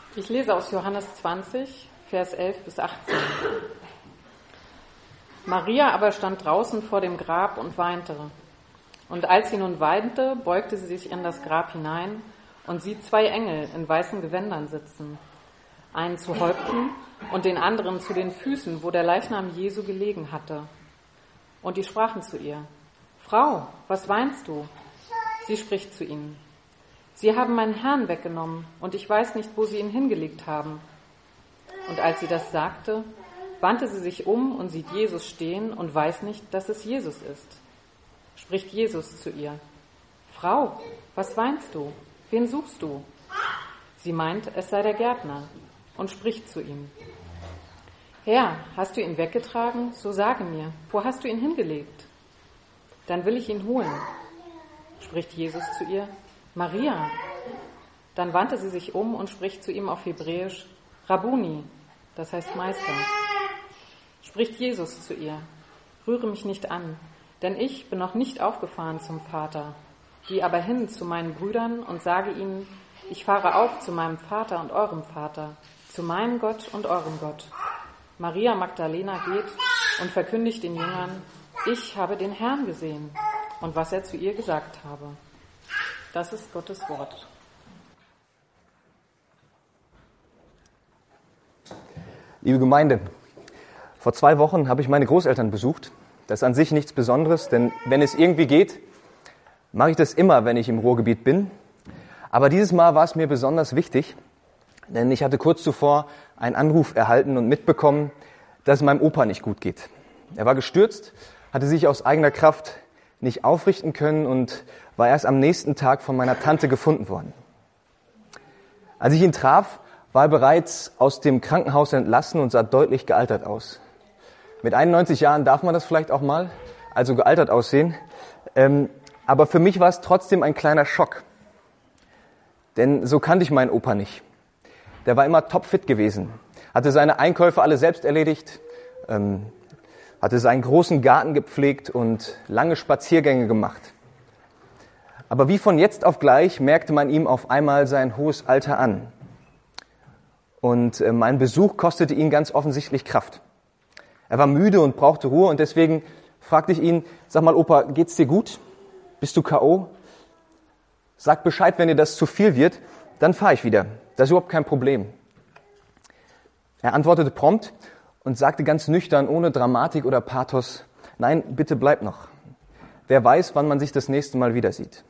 Ich lese aus Johannes 20, Vers 11 bis 18. Maria aber stand draußen vor dem Grab und weinte. Und als sie nun weinte, beugte sie sich in das Grab hinein und sieht zwei Engel in weißen Gewändern sitzen. Einen zu Häupten und den anderen zu den Füßen, wo der Leichnam Jesu gelegen hatte. Und die sprachen zu ihr: Frau, was weinst du? Sie spricht zu ihnen: Sie haben meinen Herrn weggenommen, und ich weiß nicht, wo sie ihn hingelegt haben. Und als sie das sagte, wandte sie sich um und sieht Jesus stehen und weiß nicht, dass es Jesus ist. Spricht Jesus zu ihr: Frau, was weinst du? Wen suchst du? Sie meint, es sei der Gärtner, und spricht zu ihm: Herr, hast du ihn weggetragen? So sage mir, wo hast du ihn hingelegt? Dann will ich ihn holen. Spricht Jesus zu ihr: Maria. Dann wandte sie sich um und spricht zu ihm auf Hebräisch: Rabbuni, das heißt Meister. Spricht Jesus zu ihr: Rühre mich nicht an, denn ich bin noch nicht aufgefahren zum Vater. Geh aber hin zu meinen Brüdern und sage ihnen, ich fahre auf zu meinem Vater und eurem Vater, zu meinem Gott und eurem Gott. Maria Magdalena geht und verkündigt den Jüngern: Ich habe den Herrn gesehen, und was er zu ihr gesagt habe. Das ist Gottes Wort. Liebe Gemeinde, vor 2 Wochen habe ich meine Großeltern besucht. Das ist an sich nichts Besonderes, denn wenn es irgendwie geht, mache ich das immer, wenn ich im Ruhrgebiet bin. Aber dieses Mal war es mir besonders wichtig, denn ich hatte kurz zuvor einen Anruf erhalten und mitbekommen, dass es meinem Opa nicht gut geht. Er war gestürzt, hatte sich aus eigener Kraft nicht aufrichten können und war erst am nächsten Tag von meiner Tante gefunden worden. Als ich ihn traf, war er bereits aus dem Krankenhaus entlassen und sah deutlich gealtert aus. Mit 91 Jahren darf man das vielleicht auch mal, also gealtert aussehen. Aber für mich war es trotzdem ein kleiner Schock. Denn so kannte ich meinen Opa nicht. Der war immer topfit gewesen, hatte seine Einkäufe alle selbst erledigt, hatte seinen großen Garten gepflegt und lange Spaziergänge gemacht. Aber wie von jetzt auf gleich merkte man ihm auf einmal sein hohes Alter an. Und mein Besuch kostete ihn ganz offensichtlich Kraft. Er war müde und brauchte Ruhe und deswegen fragte ich ihn: Sag mal, Opa, geht's dir gut? Bist du K.O.? Sag Bescheid, wenn dir das zu viel wird, dann fahre ich wieder. Das ist überhaupt kein Problem. Er antwortete prompt und sagte ganz nüchtern, ohne Dramatik oder Pathos: Nein, bitte bleib noch. Wer weiß, wann man sich das nächste Mal wieder sieht.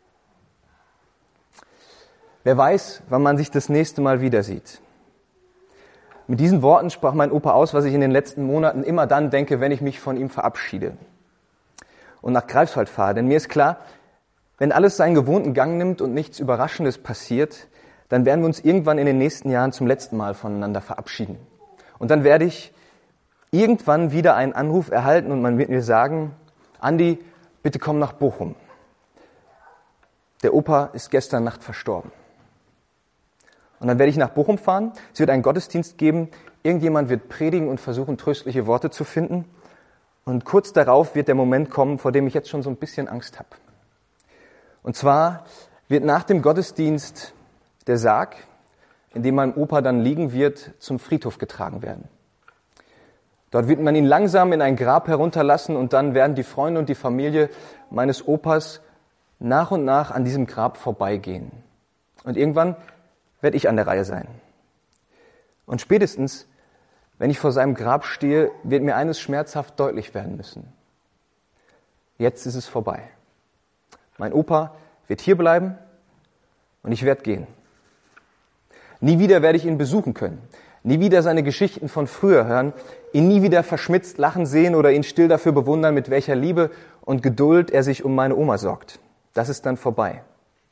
Wer weiß, wann man sich das nächste Mal wieder sieht. Mit diesen Worten sprach mein Opa aus, was ich in den letzten Monaten immer dann denke, wenn ich mich von ihm verabschiede und nach Greifswald fahre. Denn mir ist klar, wenn alles seinen gewohnten Gang nimmt und nichts Überraschendes passiert, dann werden wir uns irgendwann in den nächsten Jahren zum letzten Mal voneinander verabschieden. Und dann werde ich irgendwann wieder einen Anruf erhalten und man wird mir sagen: Andi, bitte komm nach Bochum. Der Opa ist gestern Nacht verstorben. Und dann werde ich nach Bochum fahren, es wird einen Gottesdienst geben, irgendjemand wird predigen und versuchen, tröstliche Worte zu finden. Und kurz darauf wird der Moment kommen, vor dem ich jetzt schon so ein bisschen Angst habe. Und zwar wird nach dem Gottesdienst der Sarg, in dem mein Opa dann liegen wird, zum Friedhof getragen werden. Dort wird man ihn langsam in ein Grab herunterlassen und dann werden die Freunde und die Familie meines Opas nach und nach an diesem Grab vorbeigehen. Und irgendwann werde ich an der Reihe sein. Und spätestens, wenn ich vor seinem Grab stehe, wird mir eines schmerzhaft deutlich werden müssen. Jetzt ist es vorbei. Mein Opa wird hier bleiben und ich werde gehen. Nie wieder werde ich ihn besuchen können. Nie wieder seine Geschichten von früher hören, ihn nie wieder verschmitzt lachen sehen oder ihn still dafür bewundern, mit welcher Liebe und Geduld er sich um meine Oma sorgt. Das ist dann vorbei.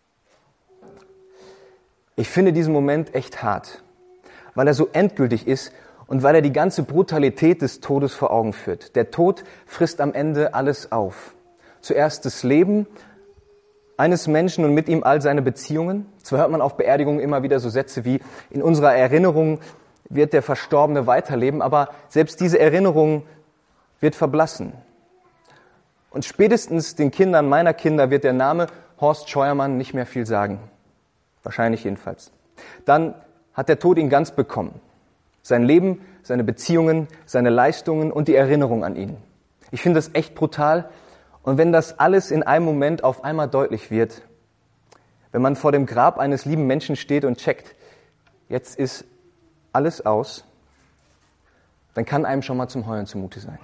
Ich finde diesen Moment echt hart, weil er so endgültig ist und weil er die ganze Brutalität des Todes vor Augen führt. Der Tod frisst am Ende alles auf. Zuerst das Leben eines Menschen und mit ihm all seine Beziehungen. Zwar hört man auf Beerdigungen immer wieder so Sätze wie: In unserer Erinnerung wird der Verstorbene weiterleben, aber selbst diese Erinnerung wird verblassen. Und spätestens den Kindern meiner Kinder wird der Name Horst Scheuermann nicht mehr viel sagen. Wahrscheinlich jedenfalls. Dann hat der Tod ihn ganz bekommen. Sein Leben, seine Beziehungen, seine Leistungen und die Erinnerung an ihn. Ich finde das echt brutal. Und wenn das alles in einem Moment auf einmal deutlich wird, wenn man vor dem Grab eines lieben Menschen steht und checkt, jetzt ist alles aus, dann kann einem schon mal zum Heulen zumute sein.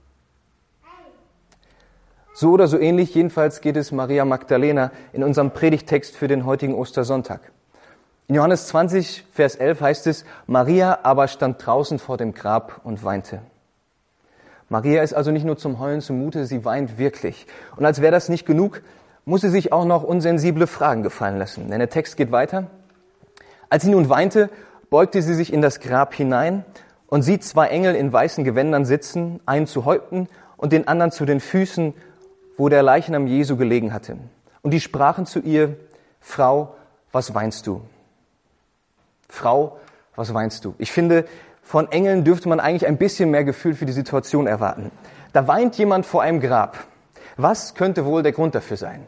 So oder so ähnlich, jedenfalls geht es Maria Magdalena in unserem Predigttext für den heutigen Ostersonntag. In Johannes 20, Vers 11 heißt es, Maria aber stand draußen vor dem Grab und weinte. Maria ist also nicht nur zum Heulen zumute, sie weint wirklich. Und als wäre das nicht genug, muss sie sich auch noch unsensible Fragen gefallen lassen. Denn der Text geht weiter. Als sie nun weinte, beugte sie sich in das Grab hinein und sieht zwei Engel in weißen Gewändern sitzen, einen zu Häupten und den anderen zu den Füßen, wo der Leichnam Jesu gelegen hatte. Und die sprachen zu ihr, Frau, was weinst du? Frau, was weinst du? Ich finde, von Engeln dürfte man eigentlich ein bisschen mehr Gefühl für die Situation erwarten. Da weint jemand vor einem Grab. Was könnte wohl der Grund dafür sein?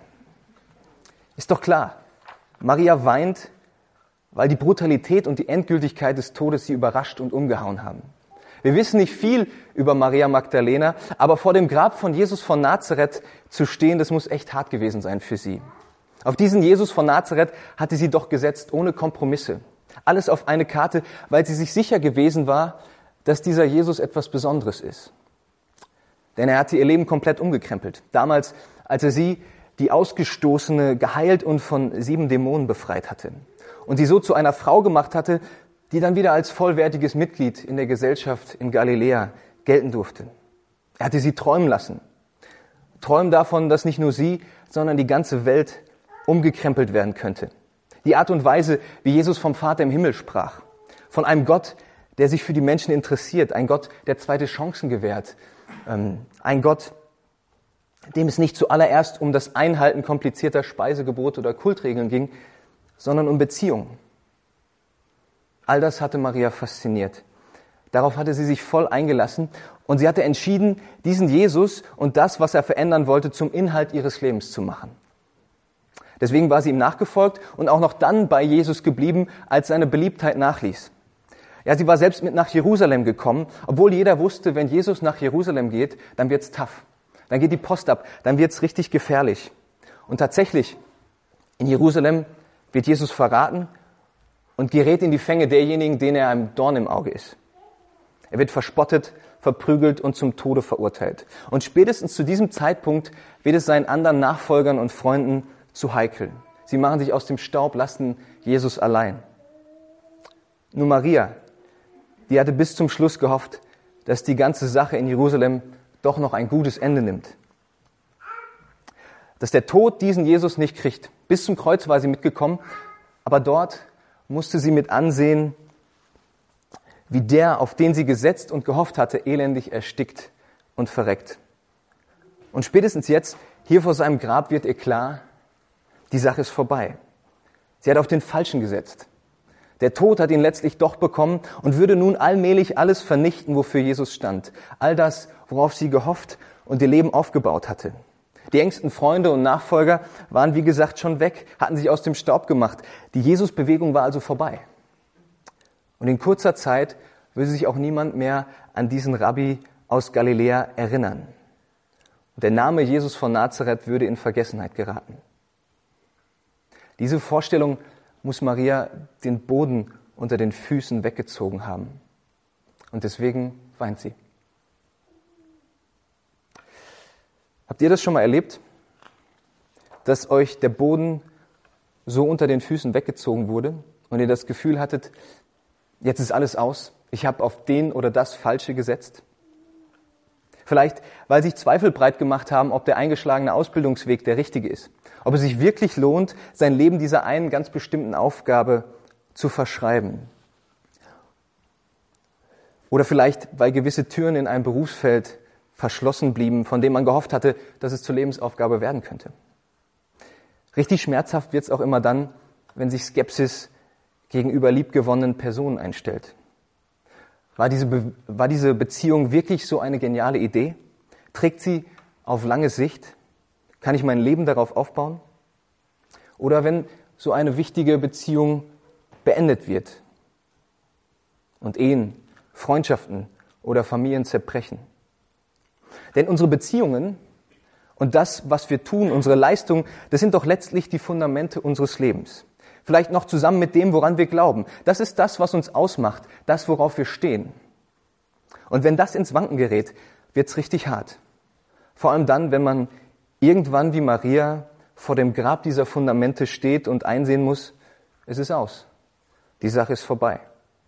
Ist doch klar, Maria weint, weil die Brutalität und die Endgültigkeit des Todes sie überrascht und umgehauen haben. Wir wissen nicht viel über Maria Magdalena, aber vor dem Grab von Jesus von Nazareth zu stehen, das muss echt hart gewesen sein für sie. Auf diesen Jesus von Nazareth hatte sie doch gesetzt, ohne Kompromisse. Alles auf eine Karte, weil sie sich sicher gewesen war, dass dieser Jesus etwas Besonderes ist. Denn er hatte ihr Leben komplett umgekrempelt. Damals, als er sie, die Ausgestoßene, geheilt und von 7 Dämonen befreit hatte. Und sie so zu einer Frau gemacht hatte, die dann wieder als vollwertiges Mitglied in der Gesellschaft in Galiläa gelten durfte. Er hatte sie träumen lassen. Träumen davon, dass nicht nur sie, sondern die ganze Welt umgekrempelt werden könnte. Die Art und Weise, wie Jesus vom Vater im Himmel sprach. Von einem Gott, der sich für die Menschen interessiert. Ein Gott, der zweite Chancen gewährt. Ein Gott, dem es nicht zuallererst um das Einhalten komplizierter Speisegebote oder Kultregeln ging, sondern um Beziehungen. All das hatte Maria fasziniert. Darauf hatte sie sich voll eingelassen und sie hatte entschieden, diesen Jesus und das, was er verändern wollte, zum Inhalt ihres Lebens zu machen. Deswegen war sie ihm nachgefolgt und auch noch dann bei Jesus geblieben, als seine Beliebtheit nachließ. Ja, sie war selbst mit nach Jerusalem gekommen, obwohl jeder wusste, wenn Jesus nach Jerusalem geht, dann wird's tough. Dann geht die Post ab, dann wird's richtig gefährlich. Und tatsächlich, in Jerusalem wird Jesus verraten und gerät in die Fänge derjenigen, denen er ein Dorn im Auge ist. Er wird verspottet, verprügelt und zum Tode verurteilt. Und spätestens zu diesem Zeitpunkt wird es seinen anderen Nachfolgern und Freunden zu heikel. Sie machen sich aus dem Staub, lassen Jesus allein. Nur Maria, die hatte bis zum Schluss gehofft, dass die ganze Sache in Jerusalem doch noch ein gutes Ende nimmt. Dass der Tod diesen Jesus nicht kriegt. Bis zum Kreuz war sie mitgekommen, aber dort musste sie mit ansehen, wie der, auf den sie gesetzt und gehofft hatte, elendig erstickt und verreckt. Und spätestens jetzt, hier vor seinem Grab, wird ihr klar, die Sache ist vorbei. Sie hat auf den Falschen gesetzt. Der Tod hat ihn letztlich doch bekommen und würde nun allmählich alles vernichten, wofür Jesus stand. All das, worauf sie gehofft und ihr Leben aufgebaut hatte. Die engsten Freunde und Nachfolger waren, wie gesagt, schon weg, hatten sich aus dem Staub gemacht. Die Jesus-Bewegung war also vorbei. Und in kurzer Zeit würde sich auch niemand mehr an diesen Rabbi aus Galiläa erinnern. Und der Name Jesus von Nazareth würde in Vergessenheit geraten. Diese Vorstellung muss Maria den Boden unter den Füßen weggezogen haben. Und deswegen weint sie. Habt ihr das schon mal erlebt, dass euch der Boden so unter den Füßen weggezogen wurde und ihr das Gefühl hattet, jetzt ist alles aus, ich habe auf den oder das Falsche gesetzt? Vielleicht, weil sich Zweifel breit gemacht haben, ob der eingeschlagene Ausbildungsweg der richtige ist. Ob es sich wirklich lohnt, sein Leben dieser einen ganz bestimmten Aufgabe zu verschreiben. Oder vielleicht, weil gewisse Türen in einem Berufsfeld verschlossen blieben, von dem man gehofft hatte, dass es zur Lebensaufgabe werden könnte. Richtig schmerzhaft wird es auch immer dann, wenn sich Skepsis gegenüber liebgewonnenen Personen einstellt. War diese Beziehung wirklich so eine geniale Idee? Trägt sie auf lange Sicht? Kann ich mein Leben darauf aufbauen? Oder wenn so eine wichtige Beziehung beendet wird, und Ehen, Freundschaften oder Familien zerbrechen. Denn unsere Beziehungen und das, was wir tun, unsere Leistung, das sind doch letztlich die Fundamente unseres Lebens. Vielleicht noch zusammen mit dem, woran wir glauben. Das ist das, was uns ausmacht, das, worauf wir stehen. Und wenn das ins Wanken gerät, wird's richtig hart. Vor allem dann, wenn man irgendwann wie Maria vor dem Grab dieser Fundamente steht und einsehen muss, es ist aus. Die Sache ist vorbei.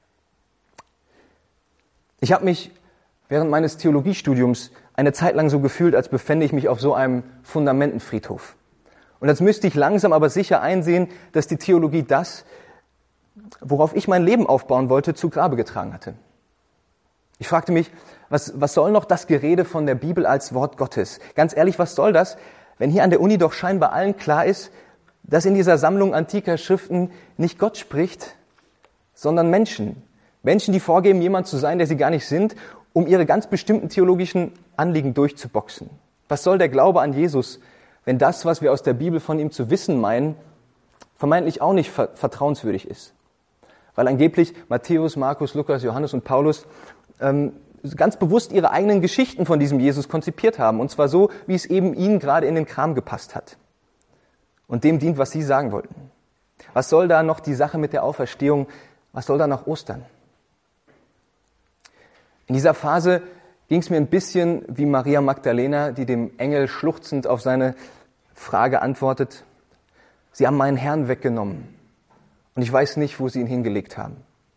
Ich habe mich während meines Theologiestudiums eine Zeit lang so gefühlt, als befände ich mich auf so einem Fundamentenfriedhof. Und als müsste ich langsam aber sicher einsehen, dass die Theologie das, worauf ich mein Leben aufbauen wollte, zu Grabe getragen hatte. Ich fragte mich, was soll noch das Gerede von der Bibel als Wort Gottes? Ganz ehrlich, was soll das, wenn hier an der Uni doch scheinbar allen klar ist, dass in dieser Sammlung antiker Schriften nicht Gott spricht, sondern Menschen. Menschen, die vorgeben, jemand zu sein, der sie gar nicht sind, um ihre ganz bestimmten theologischen Anliegen durchzuboxen. Was soll der Glaube an Jesus, wenn das, was wir aus der Bibel von ihm zu wissen meinen, vermeintlich auch nicht vertrauenswürdig ist? Weil angeblich Matthäus, Markus, Lukas, Johannes und Paulus ganz bewusst ihre eigenen Geschichten von diesem Jesus konzipiert haben. Und zwar so, wie es eben ihnen gerade in den Kram gepasst hat. Und dem dient, was sie sagen wollten. Was soll da noch die Sache mit der Auferstehung? Was soll da noch Ostern? In dieser Phase ging es mir ein bisschen wie Maria Magdalena, die dem Engel schluchzend auf seine Frage antwortet: Sie haben meinen Herrn weggenommen und ich weiß nicht, wo sie ihn hingelegt haben.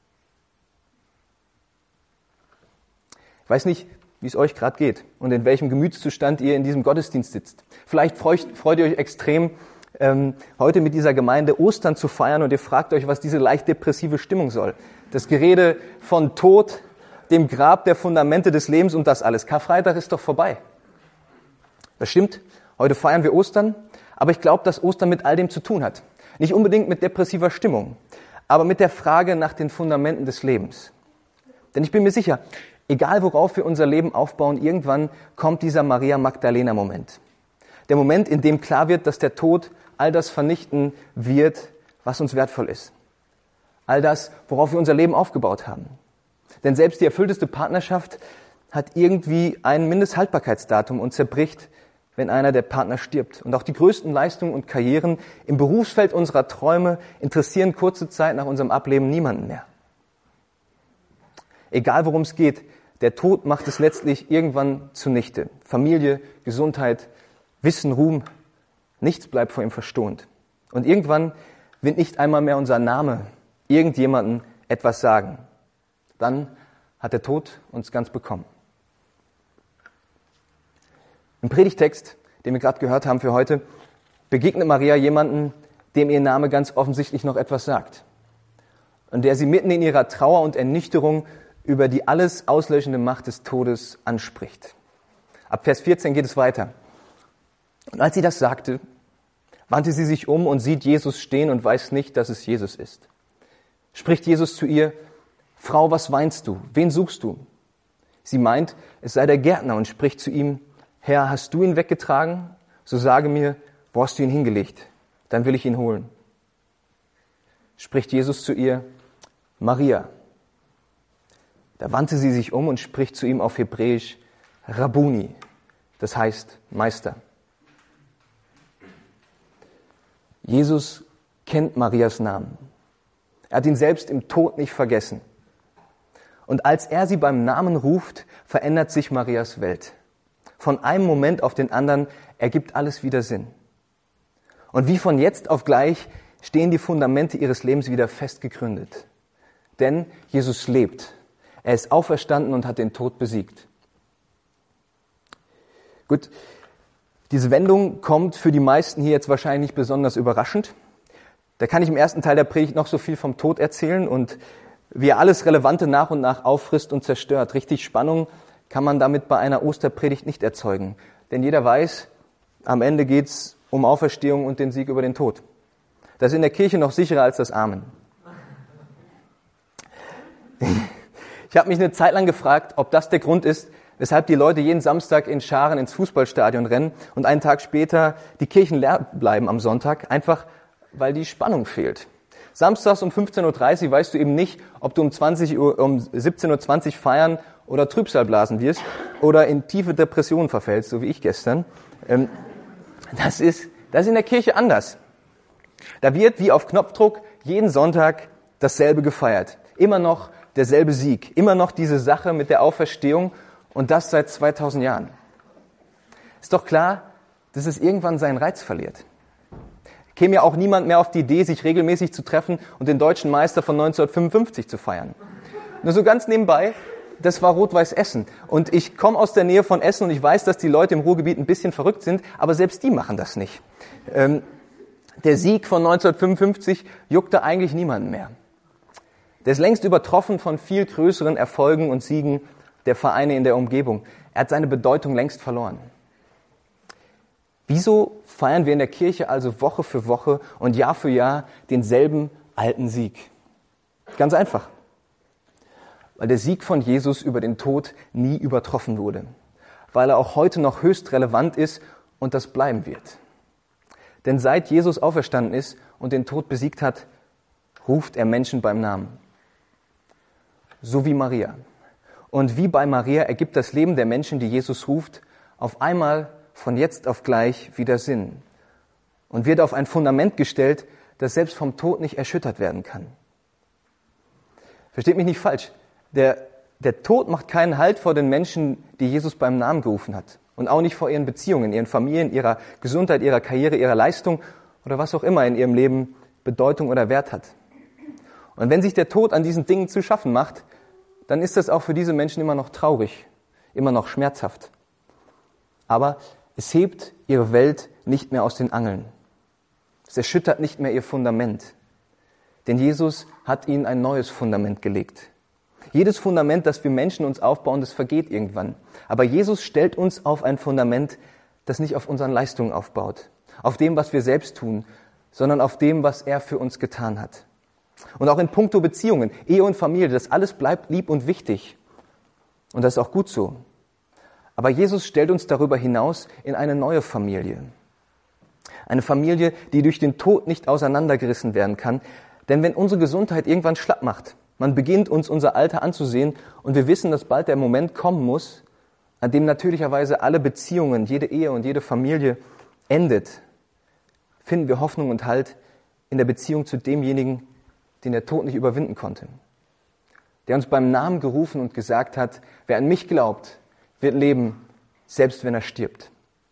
Ich weiß nicht, wie es euch gerade geht und in welchem Gemütszustand ihr in diesem Gottesdienst sitzt. Vielleicht freut ihr euch extrem, heute mit dieser Gemeinde Ostern zu feiern und ihr fragt euch, was diese leicht depressive Stimmung soll. Das Gerede von Tod, dem Grab der Fundamente des Lebens und das alles. Karfreitag ist doch vorbei. Das stimmt, heute feiern wir Ostern, aber ich glaube, dass Ostern mit all dem zu tun hat. Nicht unbedingt mit depressiver Stimmung, aber mit der Frage nach den Fundamenten des Lebens. Denn ich bin mir sicher, egal worauf wir unser Leben aufbauen, irgendwann kommt dieser Maria-Magdalena-Moment. Der Moment, in dem klar wird, dass der Tod all das vernichten wird, was uns wertvoll ist. All das, worauf wir unser Leben aufgebaut haben. Denn selbst die erfüllteste Partnerschaft hat irgendwie ein Mindesthaltbarkeitsdatum und zerbricht, wenn einer der Partner stirbt. Und auch die größten Leistungen und Karrieren im Berufsfeld unserer Träume interessieren kurze Zeit nach unserem Ableben niemanden mehr. Egal worum es geht, der Tod macht es letztlich irgendwann zunichte. Familie, Gesundheit, Wissen, Ruhm, nichts bleibt vor ihm verstohnt. Und irgendwann wird nicht einmal mehr unser Name irgendjemandem etwas sagen. Dann hat der Tod uns ganz bekommen. Im Predigtext, den wir gerade gehört haben für heute, begegnet Maria jemanden, dem ihr Name ganz offensichtlich noch etwas sagt. Und der sie mitten in ihrer Trauer und Ernüchterung über die alles auslöschende Macht des Todes anspricht. Ab Vers 14 geht es weiter. Und als sie das sagte, wandte sie sich um und sieht Jesus stehen und weiß nicht, dass es Jesus ist. Spricht Jesus zu ihr: Frau, was weinst du? Wen suchst du? Sie meint, es sei der Gärtner und spricht zu ihm: Herr, hast du ihn weggetragen? So sage mir, wo hast du ihn hingelegt? Dann will ich ihn holen. Spricht Jesus zu ihr: Maria. Da wandte sie sich um und spricht zu ihm auf Hebräisch: Rabbuni, das heißt Meister. Jesus kennt Marias Namen. Er hat ihn selbst im Tod nicht vergessen. Und als er sie beim Namen ruft, verändert sich Marias Welt. Von einem Moment auf den anderen ergibt alles wieder Sinn. Und wie von jetzt auf gleich stehen die Fundamente ihres Lebens wieder fest gegründet. Denn Jesus lebt. Er ist auferstanden und hat den Tod besiegt. Gut, diese Wendung kommt für die meisten hier jetzt wahrscheinlich nicht besonders überraschend. Da kann ich im ersten Teil der Predigt noch so viel vom Tod erzählen und wie er alles Relevante nach und nach auffrisst und zerstört. Richtig Spannung kann man damit bei einer Osterpredigt nicht erzeugen. Denn jeder weiß, am Ende geht's um Auferstehung und den Sieg über den Tod. Das ist in der Kirche noch sicherer als das Amen. Ich habe mich eine Zeit lang gefragt, ob das der Grund ist, weshalb die Leute jeden Samstag in Scharen ins Fußballstadion rennen und einen Tag später die Kirchen leer bleiben am Sonntag, einfach weil die Spannung fehlt. Samstags um 15.30 Uhr weißt du eben nicht, ob du um 17.20 Uhr feiern oder Trübsal blasen wirst oder in tiefe Depressionen verfällst, so wie ich gestern. Das ist in der Kirche anders. Da wird wie auf Knopfdruck jeden Sonntag dasselbe gefeiert. Immer noch derselbe Sieg. Immer noch diese Sache mit der Auferstehung und das seit 2000 Jahren. Ist doch klar, dass es irgendwann seinen Reiz verliert. Käme ja auch niemand mehr auf die Idee, sich regelmäßig zu treffen und den deutschen Meister von 1955 zu feiern. Nur so ganz nebenbei, das war Rot-Weiß Essen. Und ich komme aus der Nähe von Essen und ich weiß, dass die Leute im Ruhrgebiet ein bisschen verrückt sind, aber selbst die machen das nicht. Der Sieg von 1955 juckte eigentlich niemanden mehr. Der ist längst übertroffen von viel größeren Erfolgen und Siegen der Vereine in der Umgebung. Er hat seine Bedeutung längst verloren. Wieso feiern wir in der Kirche also Woche für Woche und Jahr für Jahr denselben alten Sieg? Ganz einfach. Weil der Sieg von Jesus über den Tod nie übertroffen wurde. Weil er auch heute noch höchst relevant ist und das bleiben wird. Denn seit Jesus auferstanden ist und den Tod besiegt hat, ruft er Menschen beim Namen. So wie Maria. Und wie bei Maria ergibt das Leben der Menschen, die Jesus ruft, auf einmal von jetzt auf gleich wieder Sinn und wird auf ein Fundament gestellt, das selbst vom Tod nicht erschüttert werden kann. Versteht mich nicht falsch. Der Tod macht keinen Halt vor den Menschen, die Jesus beim Namen gerufen hat. Und auch nicht vor ihren Beziehungen, ihren Familien, ihrer Gesundheit, ihrer Karriere, ihrer Leistung oder was auch immer in ihrem Leben Bedeutung oder Wert hat. Und wenn sich der Tod an diesen Dingen zu schaffen macht, dann ist das auch für diese Menschen immer noch traurig, immer noch schmerzhaft. Aber es hebt ihre Welt nicht mehr aus den Angeln. Es erschüttert nicht mehr ihr Fundament. Denn Jesus hat ihnen ein neues Fundament gelegt. Jedes Fundament, das wir Menschen uns aufbauen, das vergeht irgendwann. Aber Jesus stellt uns auf ein Fundament, das nicht auf unseren Leistungen aufbaut, auf dem, was wir selbst tun, sondern auf dem, was er für uns getan hat. Und auch in puncto Beziehungen, Ehe und Familie, das alles bleibt lieb und wichtig. Und das ist auch gut so. Aber Jesus stellt uns darüber hinaus in eine neue Familie. Eine Familie, die durch den Tod nicht auseinandergerissen werden kann. Denn wenn unsere Gesundheit irgendwann schlapp macht, man beginnt uns unser Alter anzusehen und wir wissen, dass bald der Moment kommen muss, an dem natürlicherweise alle Beziehungen, jede Ehe und jede Familie endet, finden wir Hoffnung und Halt in der Beziehung zu demjenigen, den der Tod nicht überwinden konnte. Der uns beim Namen gerufen und gesagt hat, wer an mich glaubt, wird leben, selbst wenn er stirbt.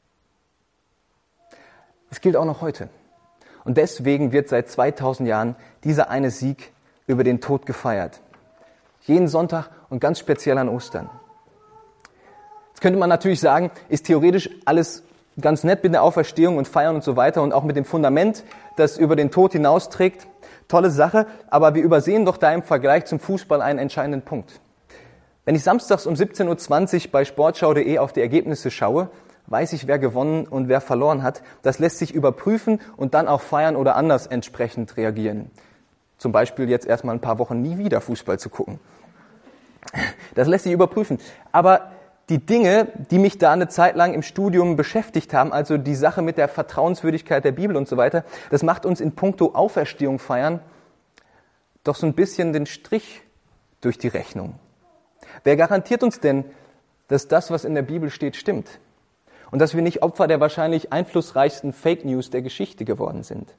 Es gilt auch noch heute. Und deswegen wird seit 2000 Jahren dieser eine Sieg über den Tod gefeiert. Jeden Sonntag und ganz speziell an Ostern. Jetzt könnte man natürlich sagen, ist theoretisch alles ganz nett mit der Auferstehung und Feiern und so weiter und auch mit dem Fundament, das über den Tod hinausträgt. Tolle Sache, aber wir übersehen doch da im Vergleich zum Fußball einen entscheidenden Punkt. Wenn ich samstags um 17.20 Uhr bei sportschau.de auf die Ergebnisse schaue, weiß ich, wer gewonnen und wer verloren hat. Das lässt sich überprüfen und dann auch feiern oder anders entsprechend reagieren. Zum Beispiel jetzt erstmal ein paar Wochen nie wieder Fußball zu gucken. Das lässt sich überprüfen. Aber die Dinge, die mich da eine Zeit lang im Studium beschäftigt haben, also die Sache mit der Vertrauenswürdigkeit der Bibel und so weiter, das macht uns in puncto Auferstehung feiern doch so ein bisschen den Strich durch die Rechnung. Wer garantiert uns denn, dass das, was in der Bibel steht, stimmt? Und dass wir nicht Opfer der wahrscheinlich einflussreichsten Fake News der Geschichte geworden sind?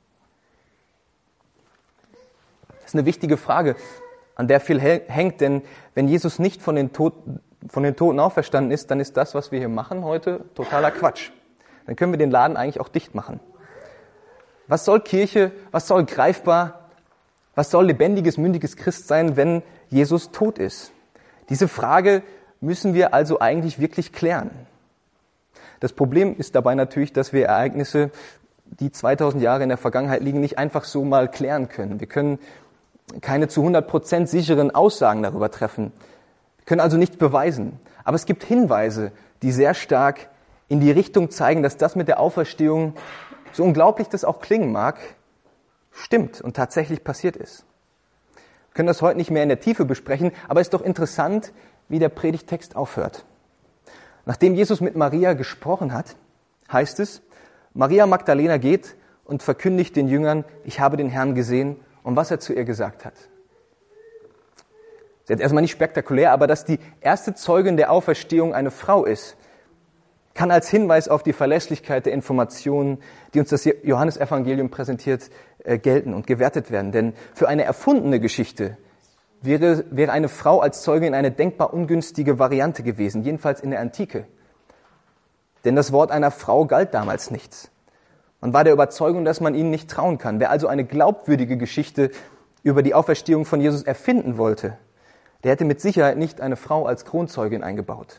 Das ist eine wichtige Frage, an der viel hängt, denn wenn Jesus nicht von den Toten auferstanden ist, dann ist das, was wir hier machen heute, totaler Quatsch. Dann können wir den Laden eigentlich auch dicht machen. Was soll Kirche, was soll greifbar, was soll lebendiges, mündiges Christsein, wenn Jesus tot ist? Diese Frage müssen wir also eigentlich wirklich klären. Das Problem ist dabei natürlich, dass wir Ereignisse, die 2000 Jahre in der Vergangenheit liegen, nicht einfach so mal klären können. Wir können keine zu 100% sicheren Aussagen darüber treffen. Wir können also nichts beweisen. Aber es gibt Hinweise, die sehr stark in die Richtung zeigen, dass das mit der Auferstehung, so unglaublich das auch klingen mag, stimmt und tatsächlich passiert ist. Wir können das heute nicht mehr in der Tiefe besprechen, aber es ist doch interessant, wie der Predigttext aufhört. Nachdem Jesus mit Maria gesprochen hat, heißt es, Maria Magdalena geht und verkündigt den Jüngern, ich habe den Herrn gesehen und was er zu ihr gesagt hat. Das ist jetzt erstmal nicht spektakulär, aber dass die erste Zeugin der Auferstehung eine Frau ist, kann als Hinweis auf die Verlässlichkeit der Informationen, die uns das Johannesevangelium präsentiert, gelten und gewertet werden. Denn für eine erfundene Geschichte wäre eine Frau als Zeugin eine denkbar ungünstige Variante gewesen, jedenfalls in der Antike. Denn das Wort einer Frau galt damals nichts. Man war der Überzeugung, dass man ihnen nicht trauen kann. Wer also eine glaubwürdige Geschichte über die Auferstehung von Jesus erfinden wollte, der hätte mit Sicherheit nicht eine Frau als Kronzeugin eingebaut.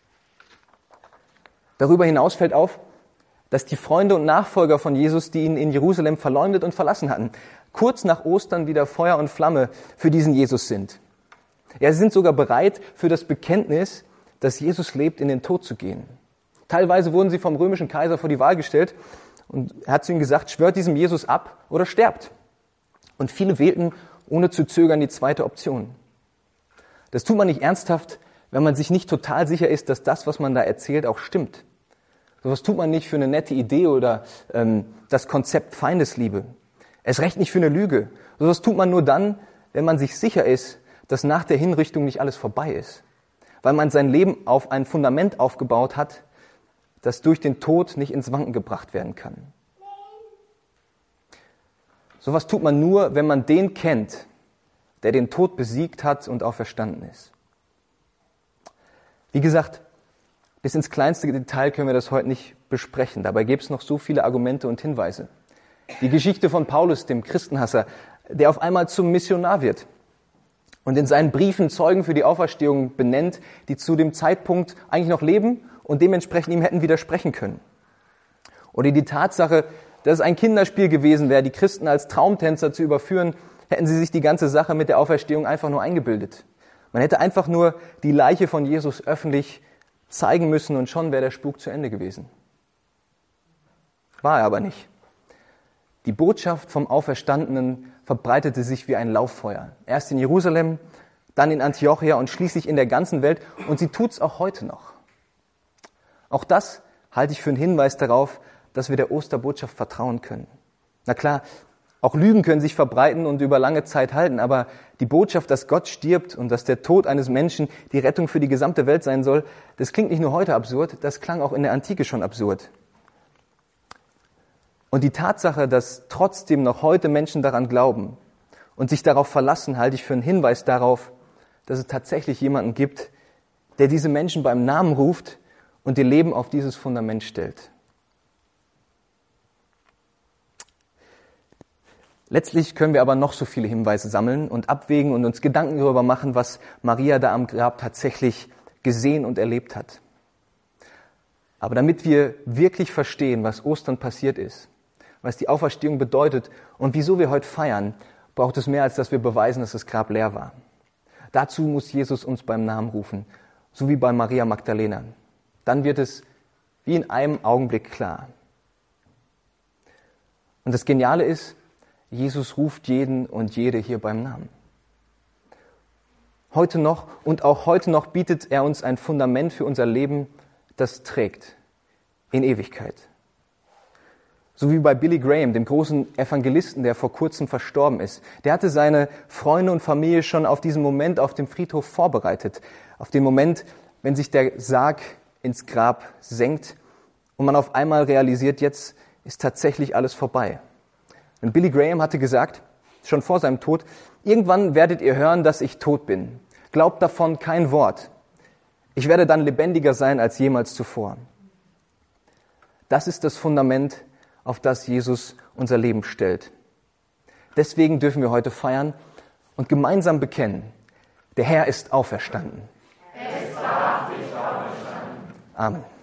Darüber hinaus fällt auf, dass die Freunde und Nachfolger von Jesus, die ihn in Jerusalem verleumdet und verlassen hatten, kurz nach Ostern wieder Feuer und Flamme für diesen Jesus sind. Ja, sie sind sogar bereit, für das Bekenntnis, dass Jesus lebt, in den Tod zu gehen. Teilweise wurden sie vom römischen Kaiser vor die Wahl gestellt und er hat zu ihnen gesagt, schwört diesem Jesus ab oder sterbt. Und viele wählten ohne zu zögern die zweite Option. Das tut man nicht ernsthaft, wenn man sich nicht total sicher ist, dass das, was man da erzählt, auch stimmt. Sowas tut man nicht für eine nette Idee oder das Konzept Feindesliebe. Erst recht nicht für eine Lüge. Sowas tut man nur dann, wenn man sich sicher ist, dass nach der Hinrichtung nicht alles vorbei ist. Weil man sein Leben auf ein Fundament aufgebaut hat, das durch den Tod nicht ins Wanken gebracht werden kann. Sowas tut man nur, wenn man den kennt, der den Tod besiegt hat und auferstanden ist. Wie gesagt, bis ins kleinste Detail können wir das heute nicht besprechen. Dabei gäbe es noch so viele Argumente und Hinweise. Die Geschichte von Paulus, dem Christenhasser, der auf einmal zum Missionar wird und in seinen Briefen Zeugen für die Auferstehung benennt, die zu dem Zeitpunkt eigentlich noch leben und dementsprechend ihm hätten widersprechen können. Oder die Tatsache, dass es ein Kinderspiel gewesen wäre, die Christen als Traumtänzer zu überführen, hätten sie sich die ganze Sache mit der Auferstehung einfach nur eingebildet. Man hätte einfach nur die Leiche von Jesus öffentlich zeigen müssen und schon wäre der Spuk zu Ende gewesen. War er aber nicht. Die Botschaft vom Auferstandenen verbreitete sich wie ein Lauffeuer. Erst in Jerusalem, dann in Antiochia und schließlich in der ganzen Welt. Und sie tut's auch heute noch. Auch das halte ich für einen Hinweis darauf, dass wir der Osterbotschaft vertrauen können. Na klar, auch Lügen können sich verbreiten und über lange Zeit halten, aber die Botschaft, dass Gott stirbt und dass der Tod eines Menschen die Rettung für die gesamte Welt sein soll, das klingt nicht nur heute absurd, das klang auch in der Antike schon absurd. Und die Tatsache, dass trotzdem noch heute Menschen daran glauben und sich darauf verlassen, halte ich für einen Hinweis darauf, dass es tatsächlich jemanden gibt, der diese Menschen beim Namen ruft und ihr Leben auf dieses Fundament stellt. Letztlich können wir aber noch so viele Hinweise sammeln und abwägen und uns Gedanken darüber machen, was Maria da am Grab tatsächlich gesehen und erlebt hat. Aber damit wir wirklich verstehen, was Ostern passiert ist, was die Auferstehung bedeutet und wieso wir heute feiern, braucht es mehr, als dass wir beweisen, dass das Grab leer war. Dazu muss Jesus uns beim Namen rufen, so wie bei Maria Magdalena. Dann wird es wie in einem Augenblick klar. Und das Geniale ist, Jesus ruft jeden und jede hier beim Namen. Heute noch und auch heute noch bietet er uns ein Fundament für unser Leben, das trägt in Ewigkeit. So wie bei Billy Graham, dem großen Evangelisten, der vor kurzem verstorben ist. Der hatte seine Freunde und Familie schon auf diesen Moment auf dem Friedhof vorbereitet. Auf den Moment, wenn sich der Sarg ins Grab senkt und man auf einmal realisiert, jetzt ist tatsächlich alles vorbei. Und Billy Graham hatte gesagt, schon vor seinem Tod, irgendwann werdet ihr hören, dass ich tot bin. Glaubt davon kein Wort. Ich werde dann lebendiger sein als jemals zuvor. Das ist das Fundament, auf das Jesus unser Leben stellt. Deswegen dürfen wir heute feiern und gemeinsam bekennen, der Herr ist auferstanden. Er ist wahrhaftig auferstanden. Amen.